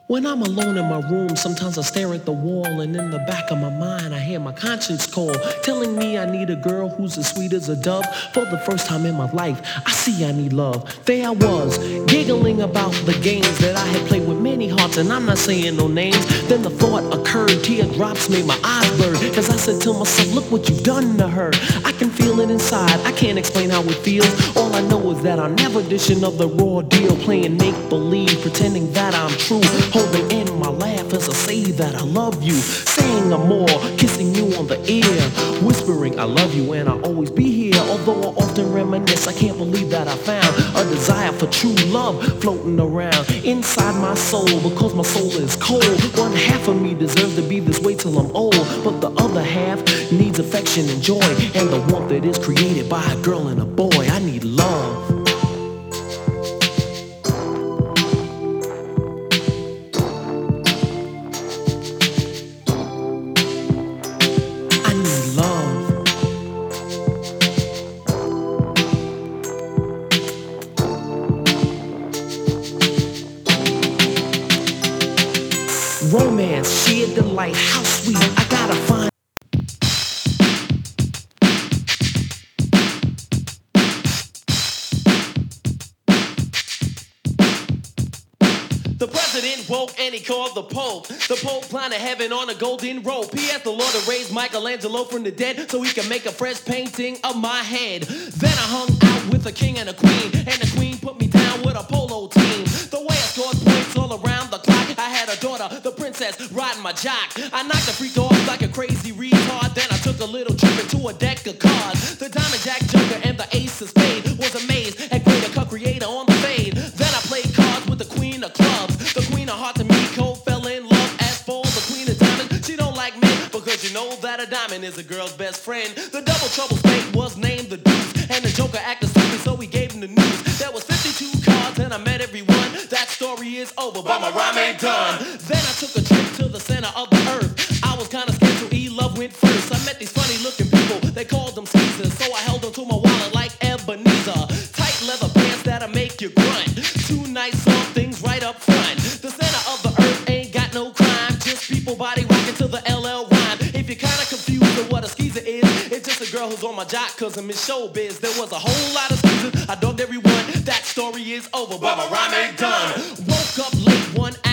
When I'm alone in my room, sometimes I stare at the wall, and in the back of my mind, I hear my conscience call, telling me I need a girl who's as sweet as a dove. For the first time in my life, I see I need love. There I was, giggling about the games that I had played with many hearts, and I'm not saying no names. Then the thought occurred, teardrops made my eyes blur, cause I said to myself, look what you've done to her. I can feel it inside, I can't explain how it feels. All I know is that I'm never dishing of the raw deal, playing make-believe, pretending that I'm true. Holding in my laugh as I say that I love you, saying I'm more, kissing you on the ear, whispering I love you and I'll always be here. Although I often reminisce, I can't believe that I found a desire for true love floating around inside my soul, because my soul is cold. One half of me deserves to be this way till I'm old, but the other half needs affection and joy, and the warmth that is created by a girl and a boy. I need love. Romance, sheer delight, how sweet, I gotta find. The president woke and he called the Pope. The Pope planted heaven on a golden rope. He asked the Lord to raise Michelangelo from the dead so he can make a fresh painting of my head. Then I hung out with a king and a queen, and the queen put me down with a polo team. The way I scored points all around the clock, I had a daughter, the princess, riding my jock. I knocked the freak off like a crazy retard. Then I took a little trip into a deck of cards. The diamond, jack, joker, and the ace of spades. Was amazed at greater cut creator on the fade. Then I played cards with the queen of clubs. The queen of hearts and me cold fell in love. As for the queen of diamonds, she don't like men, because you know that a diamond is a girl's best friend. The double trouble spade was named the deuce, and the joker acted stupid, so we gave him the news. There was 52 cards and I met everyone. That story is over, but my rhyme ain't done. Then I took a trip to the center of the earth. I was kinda scared, so E-Love went first. I met these funny looking people, they called them Caesars, so I held them to my wallet like Ebenezer. Tight leather pants that'll make you grunt. Two nice soft things right up front. The center of the earth ain't got no crime, just people body rocking to the LL rhyme. If you're kinda confused with what a skeezer is, it's just a girl who's on my jock, cause I'm in showbiz. There was a whole lot of skeezers, I dogged everyone. That story is over, but my rhyme ain't done. Woke up late one